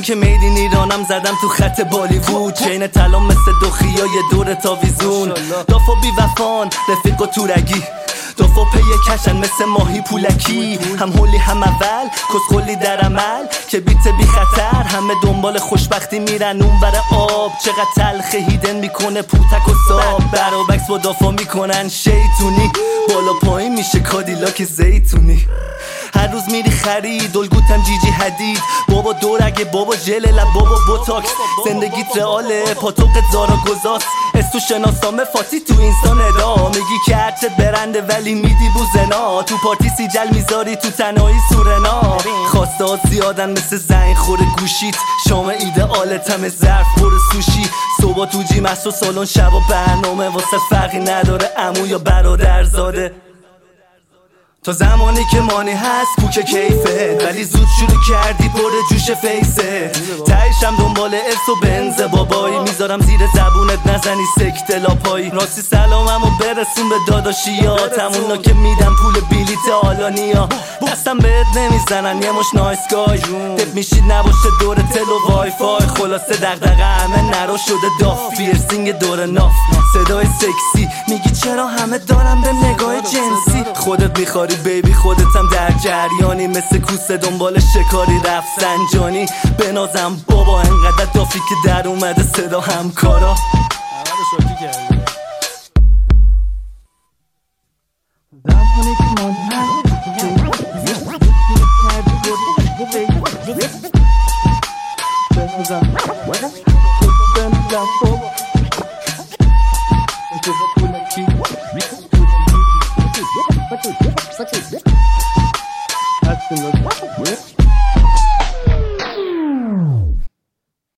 که میدین ایرانم زدم تو خط بالیوود، چین طلا مثل دوخیا یه دور تاویزون. دافا بی وفان رفیق و تورگی، دافا پی کشن مثل ماهی پولکی، هم هولی هم اول کسخولی در عمل که بیت بی خطر، همه دنبال خوشبختی میرن اون بر آب. چقدر تلخ هیدن میکنه پوتک و ساب، برابکس با دافا میکنن شیطونی، بالا پایین میشه کادیلاک زیتونی. هر روز میری خرید الگوتم جیجی حدید، بابا دورگه بابا ژل لب بابا بوتاکس، زندگیت رئاله پاتوقت زارا گذاست، استو شناسامه فاتی تو اینسان ادا، میگی که هرچه برنده ولی میدی بوزنا، تو پارتی سیجل میذاری تو تنهایی سورنا. خواسته ها زیادن مثل زنگ خوره گوشیت، شام ایدئالت همه ظرف پر سوشی، صبح تو جیم است و سالن شبا برنامه، واسه فرقی نداره عمو یا برادرزاده. تا زمانی که مانی هست کوک کیفه، ولی زود شروع کردی پر جوش فیسه، تایشم دنبال ارث و بنز بابایی، میذارم زیر زبونت نزنی سکته لاپایی. راستی سلاممو برسون به داداشیات، همونا که میدم پول بلیت آلانیا، دستم بهت نمیزنن یه مش نایسگای، تپ میشید نباشه دور تل و وای فای. خلاصه دغدغه همه نرو شده داف، پیرسینگ دور ناف، صدای سکسی، میگی چرا همه دارم به نگاه جنسی، خودت میخواری بیبی خودتم در جریانی، مثل کوسه دنبال شکاری رفت سنجانی. بنازم بابا انقدر دافی که در اومده صدا همکارا. زمانی که من That's the